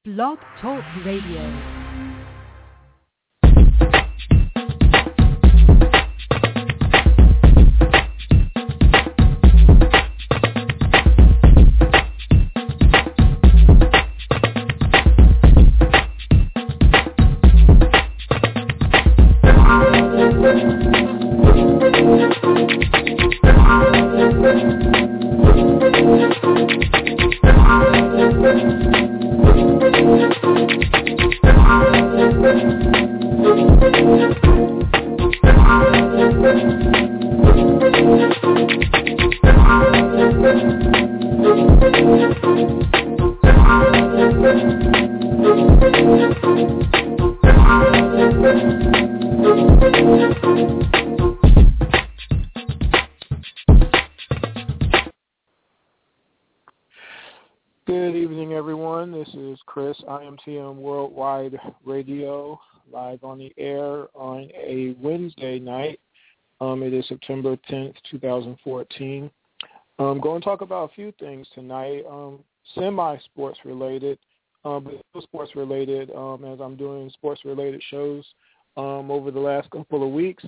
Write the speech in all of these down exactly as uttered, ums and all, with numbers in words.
Blog Talk Radio. Good evening, everyone. This is Chris, I M T M Worldwide Radio, live on the air on a Wednesday night. Um, it is September tenth, twenty fourteen. I'm going to talk about a few things tonight, um, semi-sports related, um, but still sports related, um, as I'm doing sports related shows um, over the last couple of weeks.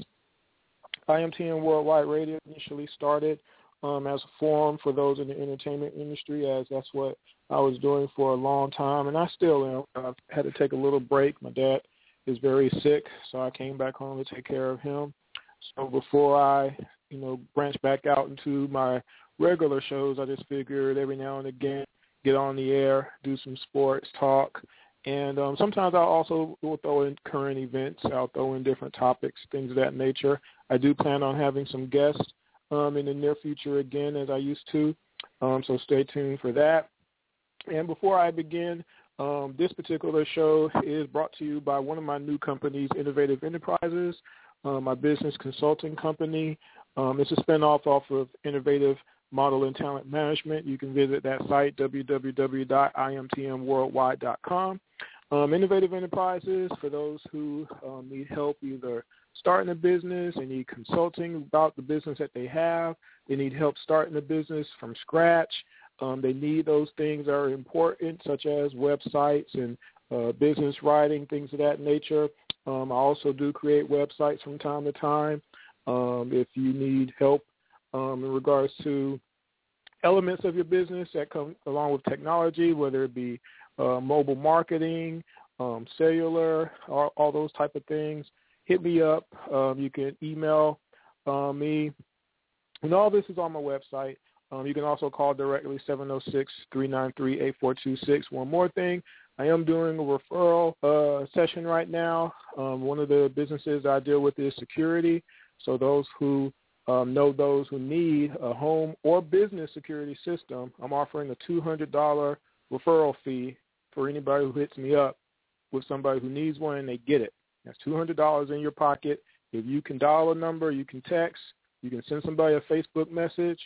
I M T M Worldwide Radio initially started um, as a forum for those in the entertainment industry, as that's what I was doing for a long time, and I still am. I've had to take a little break. My dad is very sick, so I came back home to take care of him. So before I, you know, branch back out into my regular shows, I just figured every now and again get on the air, do some sports talk, and um, sometimes I also will throw in current events. I'll throw in different topics, things of that nature. I do plan on having some guests um, in the near future again, as I used to, um, so stay tuned for that. And before I begin, um, this particular show is brought to you by one of my new companies, Innovative Enterprises, uh, my business consulting company. Um, it's a spinoff off of Innovative Model and Talent Management. You can visit that site, w w w dot i m t m worldwide dot com. Um, Innovative Enterprises, for those who um, need help either starting a business, they need consulting about the business that they have, they need help starting a business from scratch. Um, they need those things that are important, such as websites and uh, business writing, things of that nature. Um, I also do create websites from time to time. Um, if you need help um, in regards to elements of your business that come along with technology, whether it be uh, mobile marketing, um, cellular, all, all those type of things, hit me up. Um, you can email uh, me. And all this is on my website. Um, you can also call directly, seven oh six, three nine three, eight four two six. One more thing, I am doing a referral uh, session right now. Um, one of the businesses I deal with is security. So those who um, know those who need a home or business security system, I'm offering a two hundred dollars referral fee for anybody who hits me up with somebody who needs one and they get it. That's two hundred dollars in your pocket. If you can dial a number, you can text, you can send somebody a Facebook message.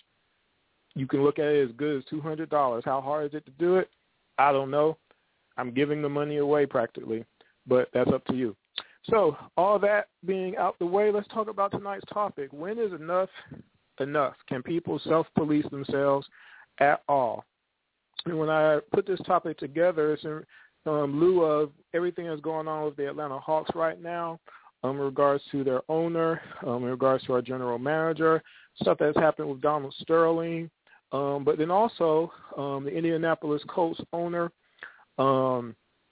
You can look at it as good as two hundred dollars. How hard is it to do it? I don't know. I'm giving the money away practically, but that's up to you. So all that being out the way, let's talk about tonight's topic. When is enough enough? Can people self-police themselves at all? And when I put this topic together, it's in um, lieu of everything that's going on with the Atlanta Hawks right now, um, in regards to their owner, um, in regards to our general manager, stuff that's happened with Donald Sterling, Um, but then also um, the Indianapolis Colts owner, um,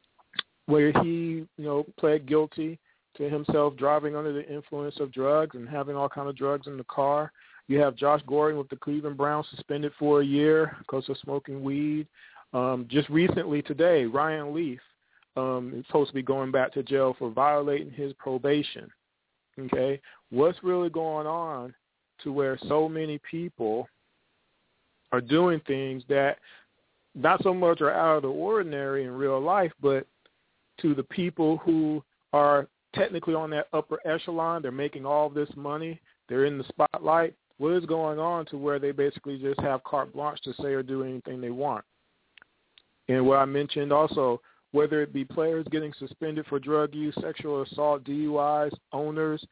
where he, you know, pled guilty to himself driving under the influence of drugs and having all kind of drugs in the car. You have Josh Gordon with the Cleveland Browns suspended for a year because of smoking weed. Um, just recently today, Ryan Leaf um, is supposed to be going back to jail for violating his probation. Okay, what's really going on to where so many people are doing things that not so much are out of the ordinary in real life, but to the people who are technically on that upper echelon, they're making all this money, they're in the spotlight. What is going on to where they basically just have carte blanche to say or do anything they want? And what I mentioned also, whether it be players getting suspended for drug use, sexual assault, D U Is, owners,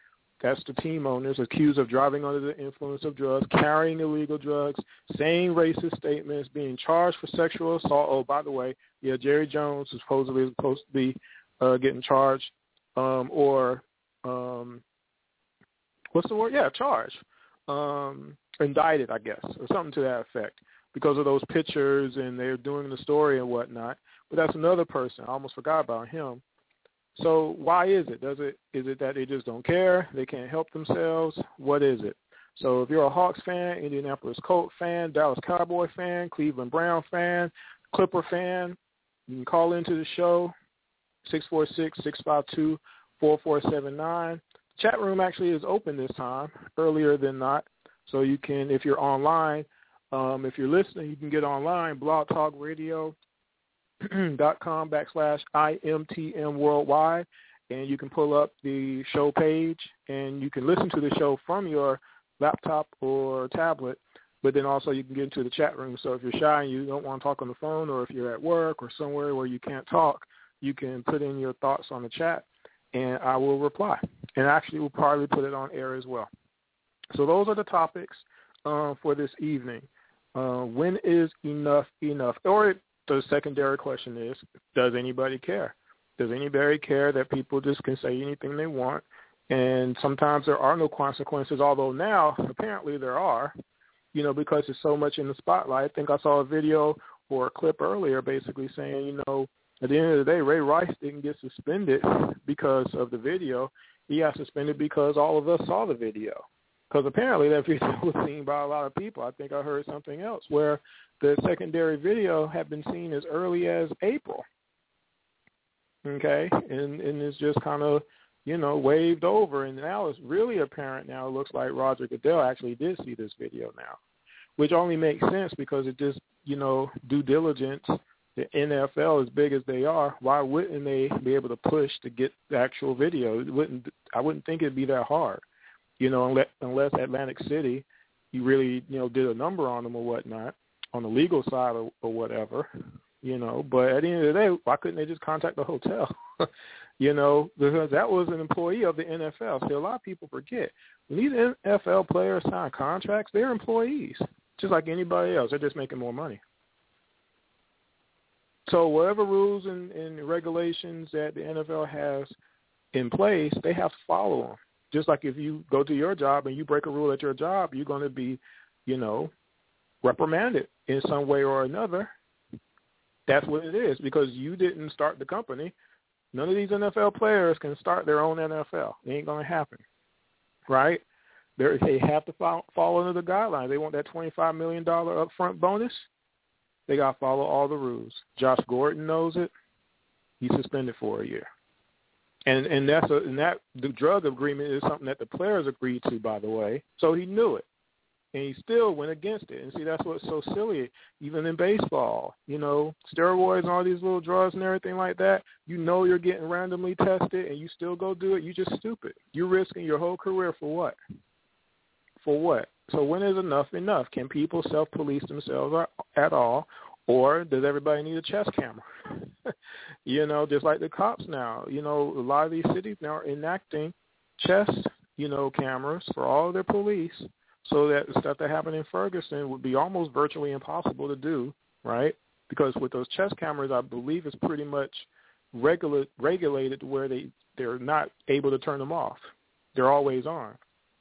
That's the team owners accused of driving under the influence of drugs, carrying illegal drugs, saying racist statements, being charged for sexual assault. Oh, by the way, yeah, Jerry Jones is supposedly supposed to be uh, getting charged um, or um, what's the word? Yeah, charged, um, indicted, I guess, or something to that effect because of those pictures and they're doing the story and whatnot. But that's another person. I almost forgot about him. So why is it? Does it is it that they just don't care? They can't help themselves? What is it? So if you're a Hawks fan, Indianapolis Colts fan, Dallas Cowboy fan, Cleveland Brown fan, Clipper fan, you can call into the show, six four six, six five two, four four seven nine. The chat room actually is open this time, earlier than not. So you can, if you're online, um, if you're listening, you can get online, Blog Talk Radio. dot com backslash I M T M worldwide, and you can pull up the show page and you can listen to the show from your laptop or tablet, but then also you can get into the chat room. So if you're shy and you don't want to talk on the phone, or if you're at work or somewhere where you can't talk, you can put in your thoughts on the chat and I will reply, and actually we'll probably put it on air as well. So those are the topics uh, for this evening. Uh, when is enough enough? Or the secondary question is, does anybody care? Does anybody care that people just can say anything they want? And sometimes there are no consequences, although now apparently there are, you know, because it's so much in the spotlight. I think I saw a video or a clip earlier basically saying, you know, at the end of the day, Ray Rice didn't get suspended because of the video. He got suspended because all of us saw the video. Because apparently that video was seen by a lot of people. I think I heard something else where the secondary video had been seen as early as April. Okay, and, and it's just kind of, you know, waved over. And now it's really apparent now. It looks like Roger Goodell actually did see this video now, which only makes sense because it just, you know, due diligence. The N F L, as big as they are, why wouldn't they be able to push to get the actual video? It wouldn't. I wouldn't think it'd be that hard. You know, unless, unless Atlantic City, you really, you know, did a number on them or whatnot, on the legal side or, or whatever, you know. But at the end of the day, why couldn't they just contact the hotel? You know, because that was an employee of the N F L. See, a lot of people forget. When these N F L players sign contracts, they're employees, just like anybody else. They're just making more money. So whatever rules and, and regulations that the N F L has in place, they have to follow them. Just like if you go to your job and you break a rule at your job, you're going to be, you know, reprimanded in some way or another. That's what it is, because you didn't start the company. None of these N F L players can start their own N F L. It ain't going to happen, right? They're, they have to follow, follow under the guidelines. They want that twenty-five million dollars upfront bonus. They got to follow all the rules. Josh Gordon knows it. He's suspended for a year. And and that's a, and that the drug agreement is something that the players agreed to, by the way. So he knew it, and he still went against it. And see, that's what's so silly. Even in baseball, you know, steroids and all these little drugs and everything like that. You know, you're getting randomly tested, and you still go do it. You're just stupid. You're risking your whole career for what? For what? So when is enough enough? Can people self-police themselves at all? Or does everybody need a chest camera? You know, just like the cops now. You know, a lot of these cities now are enacting chest, you know, cameras for all of their police, so that the stuff that happened in Ferguson would be almost virtually impossible to do, right? Because with those chest cameras, I believe it's pretty much regula- regulated to where they, they're not able to turn them off. They're always on.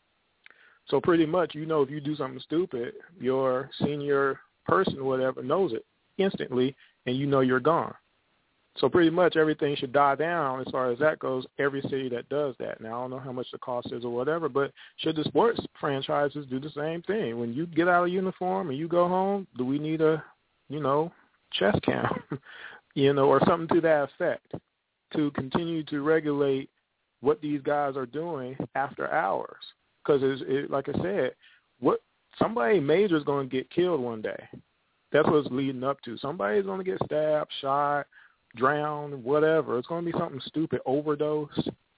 So pretty much, you know, if you do something stupid, your senior person or whatever knows it instantly, and you know you're gone. So pretty much everything should die down as far as that goes, every city that does that. Now, I don't know how much the cost is or whatever, but should the sports franchises do the same thing? When you get out of uniform and you go home, do we need a, you know, chest cam, you know, or something to that effect to continue to regulate what these guys are doing after hours? Because, it, like I said, what somebody major is going to get killed one day. That's what it's leading up to. Somebody's going to get stabbed, shot, drowned, whatever. It's going to be something stupid, overdose.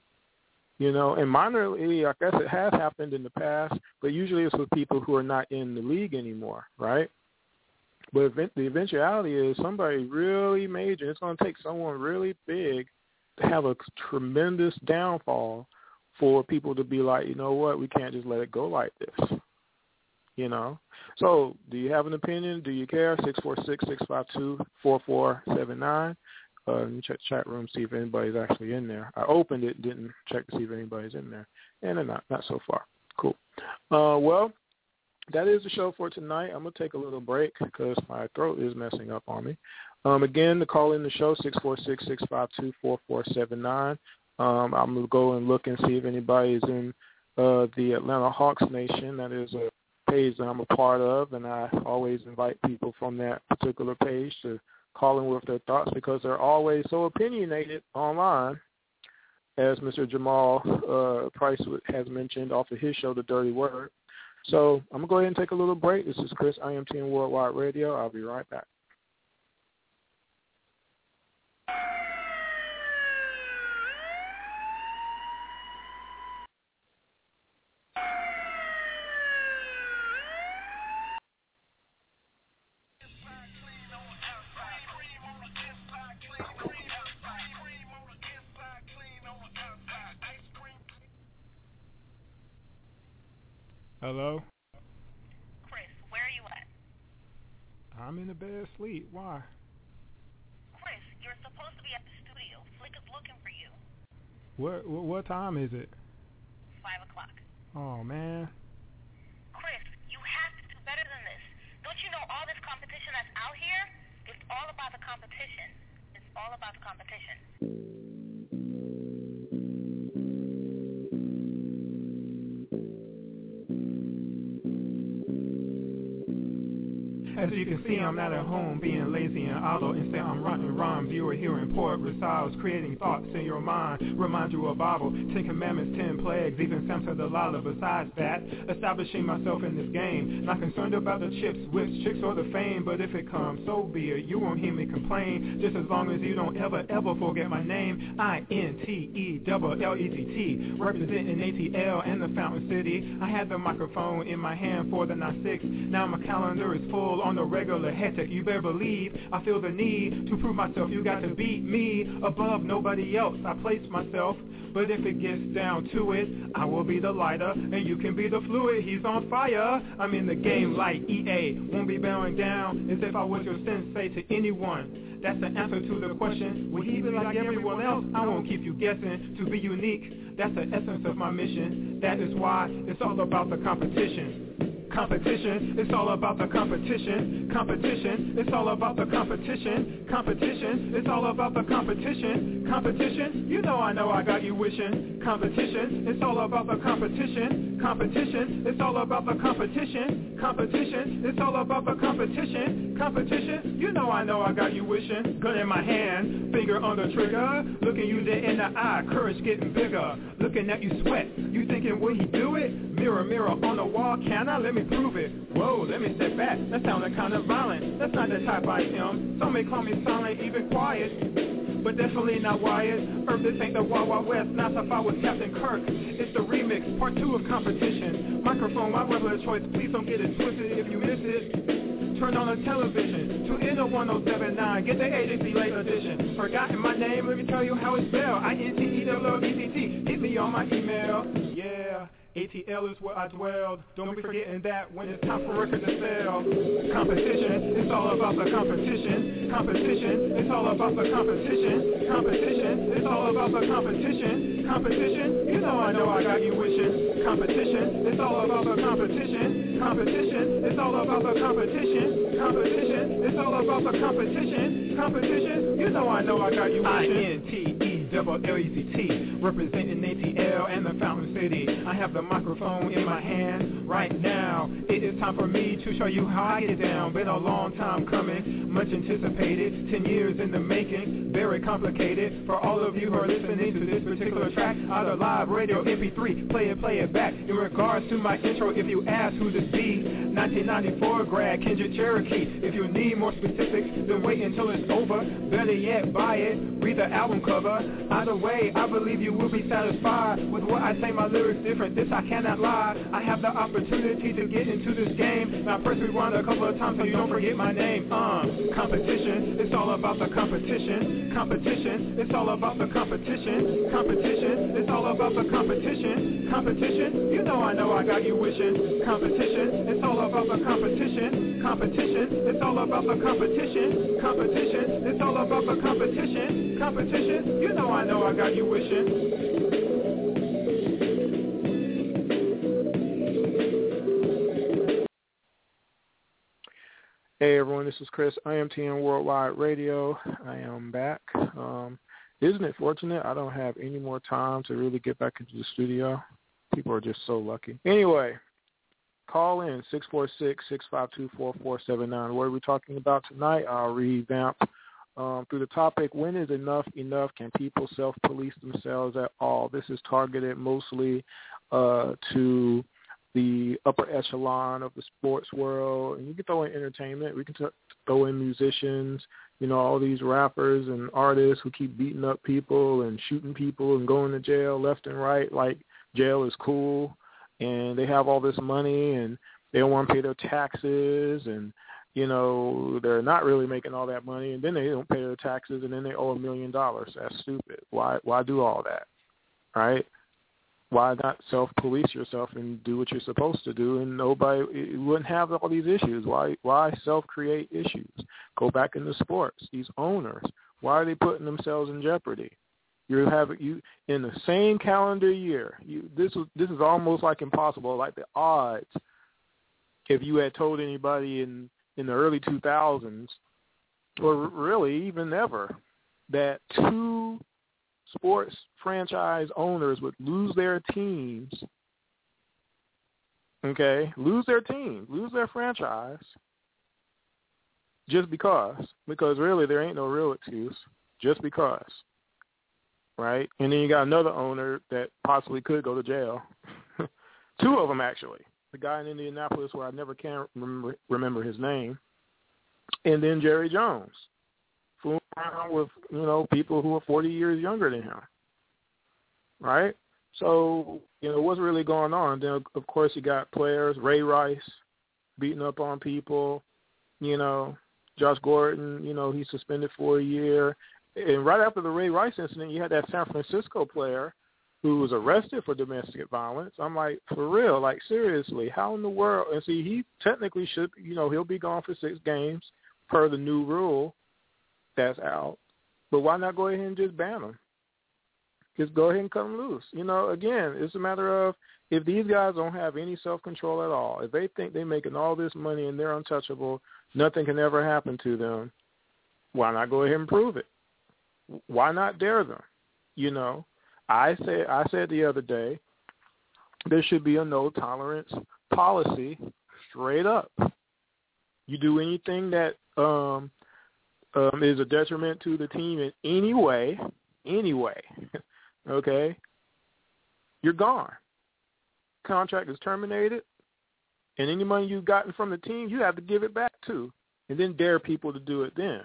You know, and minor league, I guess it has happened in the past, but usually it's with people who are not in the league anymore, right? But the eventuality is somebody really major. It's going to take someone really big to have a tremendous downfall for people to be like, you know what, we can't just let it go like this. You know? So do you have an opinion? Do you care? six four six, six five two, four four seven nine. Uh, let me check the chat room, see if anybody's actually in there. I opened it, didn't check to see if anybody's in there. And they're not, not so far. Cool. Uh, well, that is the show for tonight. I'm going to take a little break because my throat is messing up on me. Um, again, to call in the show, six four six, six five two, four four seven nine. Um, I'm going to go and look and see if anybody is in uh, the Atlanta Hawks Nation. That is a page that I'm a part of, and I always invite people from that particular page to call in with their thoughts because they're always so opinionated online, as Mister Jamal uh, Price has mentioned off of his show, The Dirty Word. So I'm going to go ahead and take a little break. This is Chris, I M T N Worldwide Radio. I'll be right back. Hello? Chris, where are you at? I'm in the bed asleep. Why? Chris, you're supposed to be at the studio. Flick is looking for you. What, what, what time is it? Five o'clock. Oh, man. Chris, you have to do better than this. Don't you know all this competition that's out here? It's all about the competition. It's all about the competition. As you can see, I'm not at home being lazy and idle. Instead, I'm writing rhymes you are hearing poet recites, creating thoughts in your mind. Remind you of Bible, Ten Commandments, Ten Plagues, even Samson Delilah. Besides that, establishing myself in this game. Not concerned about the chips, whips, chicks, or the fame. But if it comes, so be it. You won't hear me complain. Just as long as you don't ever, ever forget my name. I N T E L L E T T, representing A T L and the Fountain City. I had the microphone in my hand for the nine six. Now my calendar is full on the regular hectic. You better believe I feel the need to prove myself. You got to beat me above nobody else. I place myself, but if it gets down to it, I will be the lighter and you can be the fluid. He's on fire. I'm in the game like E A. Won't be bowing down as if I was your sensei to anyone. That's the answer to the question. Will he be like everyone else? I won't keep you guessing. To be unique, that's the essence of my mission. That is why it's all about the competition. Competition, it's all about the competition. Competition, it's all about the competition. Competition, it's all about the competition. Competition, you know I know I got you wishing. Competition, it's all about the competition. Competition, it's all about the competition. Competition, it's all about the competition. Competition, you know I know I got you wishing. Gun in my hand, finger on the trigger. Looking you dead in the eye, courage getting bigger. Looking at you sweat, you thinking will he do it? Mirror, mirror on the wall, can I? Let me prove it. Whoa, let me step back. That sounded kind of violent. That's not the type I am. Some may call me silent, even quiet, but definitely not wired. Earth, this ain't the Wild Wild West. Not if I was Captain Kirk. It's the remix, part two of competition. Microphone, my regular choice. Please don't get it twisted if you miss it. Turn on the television. Tune in to one oh seven point nine. Get the agency late edition. Forgotten my name, let me tell you how it's spelled. I N T E L L E T T. Hit me on my email. Yeah. A T L is where I dwell. Don't be forgetting that when it's time for record to sell. Competition, it's all about the competition. Competition, it's all about the competition. Competition, it's all about the competition. Competition, you know I know I got you wishing. Competition, it's all about the competition. Competition, it's all about the competition. Competition, it's all about the competition. Competition, you know I know I got you wishing. I N T E L L E T T, representing A T L and the Fountain City. I have the microphone in my hand right now. It is time for me to show you how I get down. Been a long time coming, much anticipated, ten years in the making, very complicated. For all of you who are listening to this particular track, either live, radio, M P three, play it, play it back. In regards to my intro, if you ask who this be, nineteen ninety-four grad, Kendrick Cherokee. If you need more specifics, then wait until it's over. Better yet, buy it, read the the album cover. Either way, I believe you will be satisfied with what I say. My lyrics different, this I cannot lie. I have the opportunity to get into this game. Now first rewind a couple of times so you don't forget my name. Uh, competition, it's all about the competition. Competition, it's all about the competition. Competition, it's all about the competition. Competition, you know I know I got you wishing. Competition, it's all about the competition. Competition, it's all about the competition. Competition, it's all about the competition. Competition, you know I know I got you wishing. Hey everyone, this is Chris, I M T M Worldwide Radio. I am back. Um, isn't it fortunate I don't have any more time to really get back into the studio? People are just so lucky. Anyway, call in six four six, six five two, four four seven nine. What are we talking about tonight? I'll revamp um, through the topic, when is enough enough? Can people self-police themselves at all? This is targeted mostly uh, to the upper echelon of the sports world. And you can throw in entertainment. We can t- throw in musicians, you know, all these rappers and artists who keep beating up people and shooting people and going to jail left and right, like jail is cool. And they have all this money and they don't want to pay their taxes, and, you know, they're not really making all that money, and then they don't pay their taxes, and then they owe a million dollars. That's stupid. Why why do all that, right? Why not self-police yourself and do what you're supposed to do, and nobody it wouldn't have all these issues? Why why self-create issues? Go back into sports. These owners, why are they putting themselves in jeopardy? You have you in the same calendar year. You, this is this is almost like impossible. Like the odds, if you had told anybody in, in the early two thousands, or really even ever, that two sports franchise owners would lose their teams, okay, lose their team, lose their franchise, just because, because really there ain't no real excuse, just because, right? And then you got another owner that possibly could go to jail. Two of them, actually. The guy in Indianapolis where I never can remember, remember his name, and then Jerry Jones, fooling around with, you know, people who are forty years younger than him, right? So, you know, what's really going on? Then, of course, you got players, Ray Rice, beating up on people, you know, Josh Gordon, you know, he's suspended for a year. And right after the Ray Rice incident, you had that San Francisco player who was arrested for domestic violence. I'm like, for real, like, seriously, how in the world? And see, he technically should, you know, he'll be gone for six games per the new rule that's out. But why not go ahead and just ban him? Just go ahead and cut him loose. You know, again, it's a matter of if these guys don't have any self-control at all, if they think they're making all this money and they're untouchable, nothing can ever happen to them, why not go ahead and prove it? Why not dare them? You know, I said I said the other day there should be a no tolerance policy, straight up. You do anything that um, um, is a detriment to the team in any way, any way, okay, you're gone. Contract is terminated, and any money you've gotten from the team, you have to give it back too, and then dare people to do it then.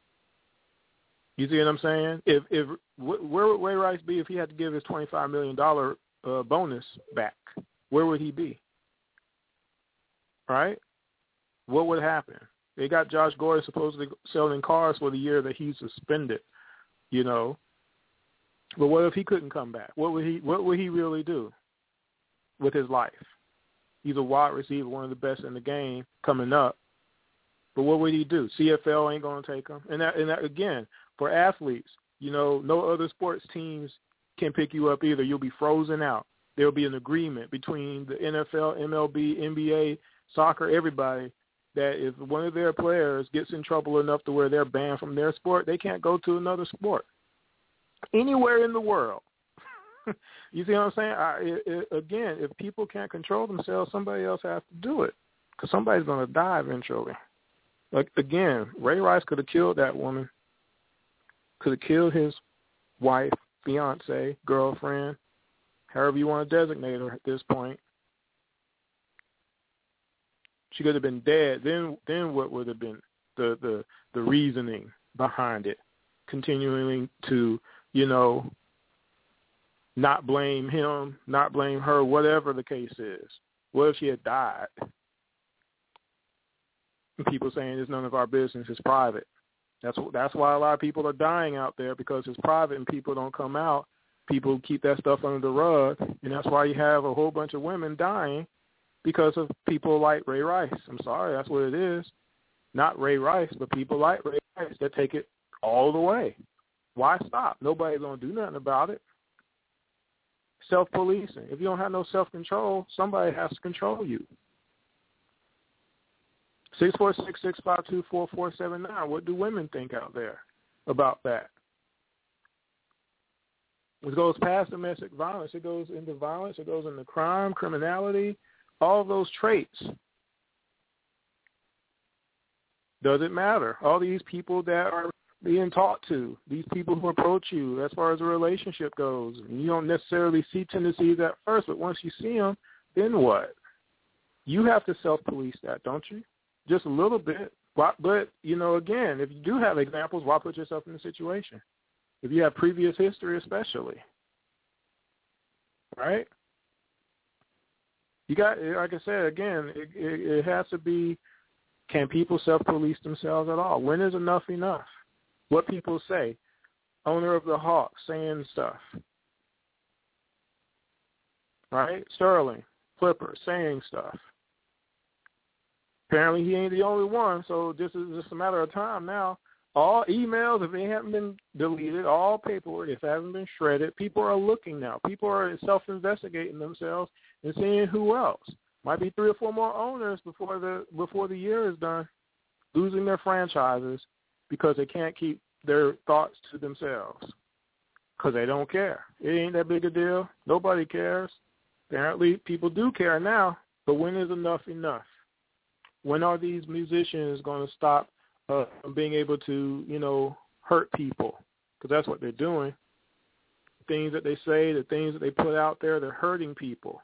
You see what I'm saying? If if where would Ray Rice be if he had to give his twenty-five million dollars uh, bonus back? Where would he be? Right? What would happen? They got Josh Gordon supposedly selling cars for the year that he's suspended, you know. But what if he couldn't come back? What would he What would he really do with his life? He's a wide receiver, one of the best in the game coming up. But what would he do? C F L ain't going to take him. And that, and that, again, for athletes, you know, no other sports teams can pick you up either. You'll be frozen out. There'll be an agreement between the N F L, M L B, N B A, soccer, everybody, that if one of their players gets in trouble enough to where they're banned from their sport, they can't go to another sport anywhere in the world. You see what I'm saying? I, it, it, again, if people can't control themselves, somebody else has to do it because somebody's going to die eventually. Like, again, Ray Rice could have killed that woman, could have killed his wife, fiance, girlfriend, however you want to designate her at this point. She could have been dead. Then then what would have been the, the, the reasoning behind it? continuing to, you know, not blame him, not blame her, whatever the case is. What if she had died? And people saying it's none of our business, it's private. That's that's why a lot of people are dying out there, because it's private and people don't come out. People keep that stuff under the rug, and that's why you have a whole bunch of women dying because of people like Ray Rice. I'm sorry, that's what it is. Not Ray Rice, but people like Ray Rice that take it all the way. Why stop? Nobody's going to do nothing about it. Self-policing. If you don't have no self-control, somebody has to control you. six four six, six five two, four four seven nine. What do women think out there about that? It goes past domestic violence. It goes into violence. It goes into crime, criminality, all of those traits. Does it matter? All these people that are being taught to, these people who approach you as far as a relationship goes, and you don't necessarily see tendencies at first, but once you see them, then what? You have to self-police that, don't you? Just a little bit. But, you know, again, if you do have examples, why put yourself in the situation? If you have previous history especially, right? You got, like I said, again, it, it, it has to be, can people self-police themselves at all? When is enough enough? What people say, owner of the Hawks saying stuff, right? Sterling, Flipper, saying stuff. Apparently he ain't the only one, so this is just a matter of time now. All emails, if they haven't been deleted, all paperwork, if it hasn't been shredded, people are looking now. People are self-investigating themselves and seeing who else. Might be three or four more owners before the before the year is done, losing their franchises because they can't keep their thoughts to themselves because they don't care. It ain't that big a deal. Nobody cares. Apparently, people do care now, but when is enough enough? When are these musicians going to stop uh, being able to, you know, hurt people? Because that's what they're doing. Things that they say, the things that they put out there, they're hurting people.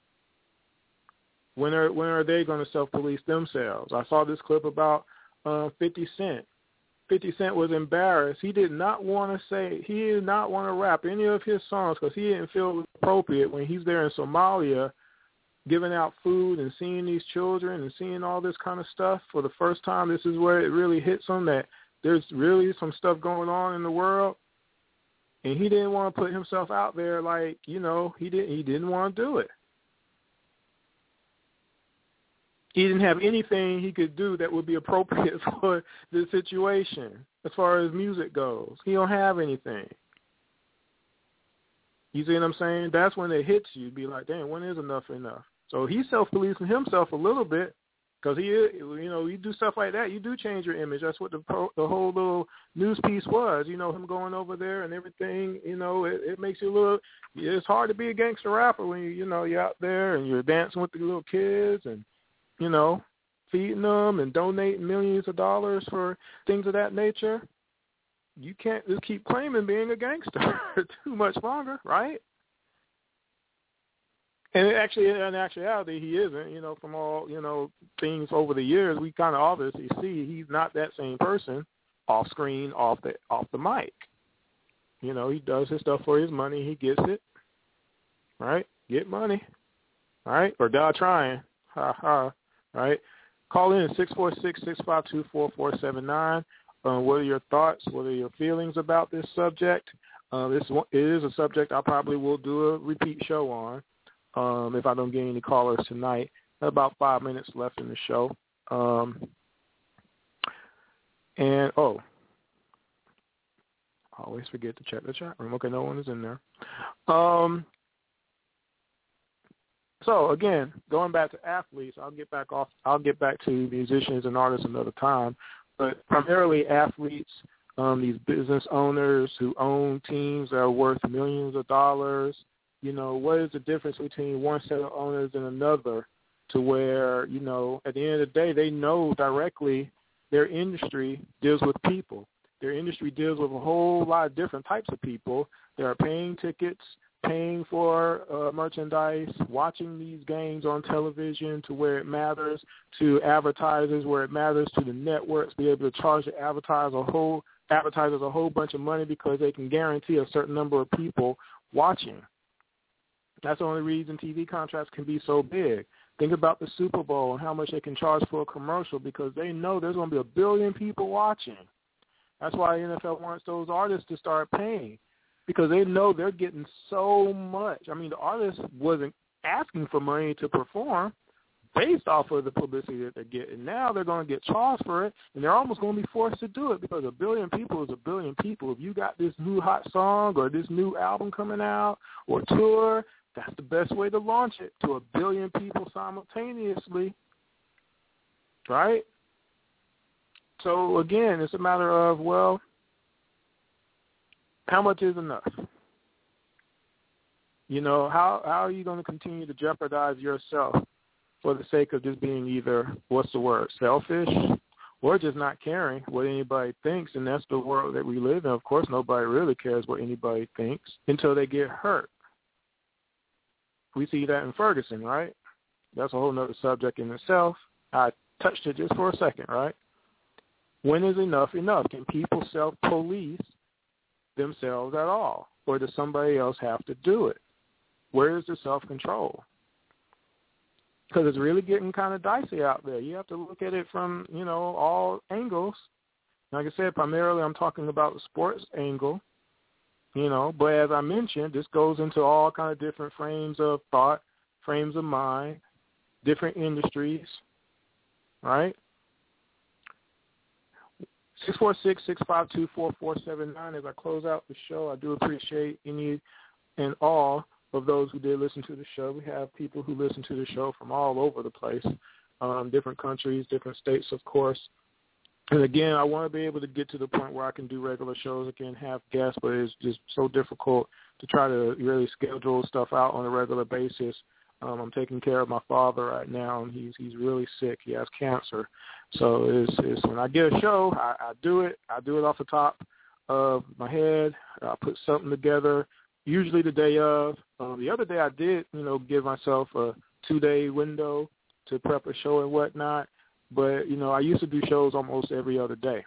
When are when are they going to self-police themselves? I saw this clip about uh, fifty Cent. fifty Cent was embarrassed. He did not want to say, he did not want to rap any of his songs because he didn't feel appropriate when he's there in Somalia giving out food and seeing these children and seeing all this kind of stuff for the first time. This is where it really hits him that there's really some stuff going on in the world. And he didn't want to put himself out there like, you know, he didn't, he didn't want to do it. He didn't have anything he could do that would be appropriate for the situation as far as music goes. He don't have anything. You see what I'm saying? That's when it hits you. Be like, damn, when is enough enough? So he's self-policing himself a little bit because he, you know, you do stuff like that, you do change your image. That's what the the whole little news piece was. You know, him going over there and everything. You know, it, it makes you a little. It's hard to be a gangster rapper when you, you know, you're out there and you're dancing with the little kids and, you know, feeding them and donating millions of dollars for things of that nature. You can't just keep claiming being a gangster too much longer, right? And actually, in actuality, he isn't. You know, from all, you know, things over the years, we kind of obviously see he's not that same person off screen, off the off the mic. You know, he does his stuff for his money. He gets it, right? Get money, all right? Or die trying. Ha ha. All right, call in six four six, six five two, four four seven nine. Uh, what are your thoughts? What are your feelings about this subject? Uh, this it is a subject I probably will do a repeat show on um, if I don't get any callers tonight. About five minutes left in the show. Um, and, oh, I always forget to check the chat room. Okay, no one is in there. Um, So again, going back to athletes, I'll get back off. I'll get back to musicians and artists another time, but primarily athletes, um, these business owners who own teams that are worth millions of dollars. You know, what is the difference between one set of owners and another? To where, you know, at the end of the day, they know directly their industry deals with people. Their industry deals with a whole lot of different types of people. They are paying tickets, paying for uh, merchandise, watching these games on television to where it matters, to advertisers where it matters, to the networks, be able to charge the advertiser a whole advertisers a whole bunch of money because they can guarantee a certain number of people watching. That's the only reason T V contracts can be so big. Think about the Super Bowl and how much they can charge for a commercial because they know there's going to be a billion people watching. That's why the N F L wants those artists to start paying because they know they're getting so much. I mean, the artist wasn't asking for money to perform based off of the publicity that they're getting. Now they're going to get charged for it, and they're almost going to be forced to do it because a billion people is a billion people. If you got this new hot song or this new album coming out or tour, that's the best way to launch it to a billion people simultaneously, right? So, again, it's a matter of, well, how much is enough? You know, how, how are you going to continue to jeopardize yourself for the sake of just being either, what's the word, selfish or just not caring what anybody thinks? And that's the world that we live in. Of course, nobody really cares what anybody thinks until they get hurt. We see that in Ferguson, right? That's a whole nother subject in itself. I touched it just for a second, right? When is enough enough? Can people self-police themselves at all? Or does somebody else have to do it? Where is the self-control? Because it's really getting kind of dicey out there. You have to look at it from, you know, all angles. Like I said, primarily I'm talking about the sports angle, you know. But as I mentioned, this goes into all kind of different frames of thought, frames of mind, different industries, right? six four six, six five two, four four seven nine. As I close out the show, I do appreciate any and all of those who did listen to the show. We have people who listen to the show from all over the place, um, different countries, different states, of course. And, again, I want to be able to get to the point where I can do regular shows again, have guests, but it's just so difficult to try to really schedule stuff out on a regular basis. Um, I'm taking care of my father right now, and he's he's really sick. He has cancer. So it's, it's when I get a show, I, I do it. I do it off the top of my head. I put something together, usually the day of. Um, the other day I did, you know, give myself a two-day window to prep a show and whatnot. But, you know, I used to do shows almost every other day.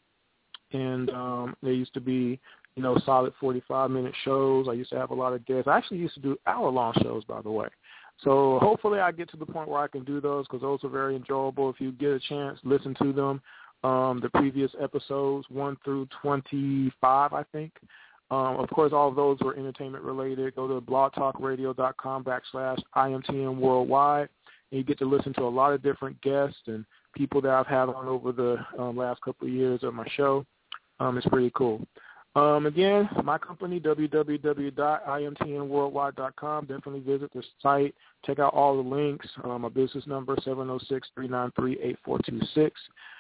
And um, they used to be, you know, solid forty-five minute shows. I used to have a lot of guests. I actually used to do hour-long shows, by the way. So hopefully I get to the point where I can do those because those are very enjoyable. If you get a chance, listen to them. Um, the previous episodes, one through twenty-five, I think. Um, of course, all of those were entertainment-related. Go to blogtalkradio.com backslash IMTM Worldwide, and you get to listen to a lot of different guests and people that I've had on over the um, last couple of years of my show. Um, it's pretty cool. Um, again, my company, w w w dot I M T N worldwide dot com. Definitely visit the site. Check out all the links. Um, my business number, seven oh six, three nine three, eight four two six.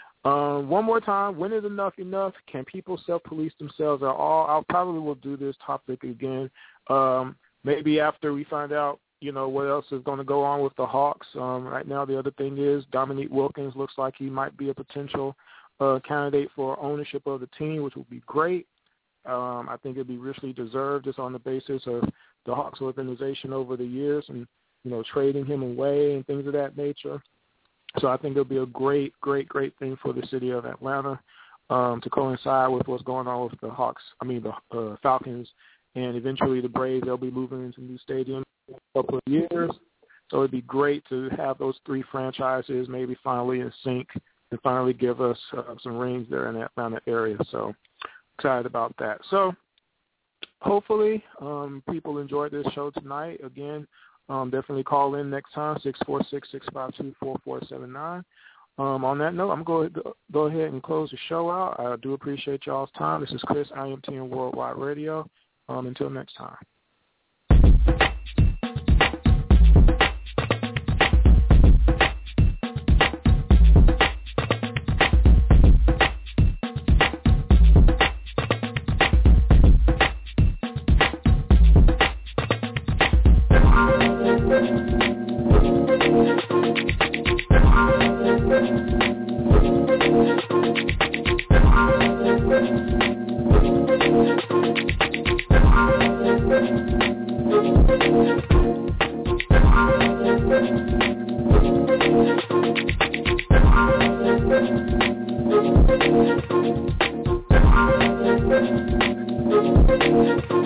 Um, one more time, when is enough enough? Can people self-police themselves at all? I probably will do this topic again, um, maybe after we find out, you know, what else is going to go on with the Hawks. Um, right now, the other thing is Dominique Wilkins looks like he might be a potential uh, candidate for ownership of the team, which would be great. Um, I think it would be richly deserved just on the basis of the Hawks organization over the years and, you know, trading him away and things of that nature. So I think it'll be a great, great, great thing for the city of Atlanta um, to coincide with what's going on with the Hawks, I mean the uh, Falcons, and eventually the Braves. They'll be moving into new stadiums in a couple of years. So it'd be great to have those three franchises maybe finally in sync and finally give us uh, some rings there in the Atlanta area. So excited about that. So hopefully um, people enjoyed this show tonight. Again, Um, definitely call in next time, six four six, six five two, four four seven nine. Um, on that note, I'm going to go ahead and close the show out. I do appreciate y'all's time. This is Chris, I M T N Worldwide Radio. Um, until next time. Thank you. Thanks.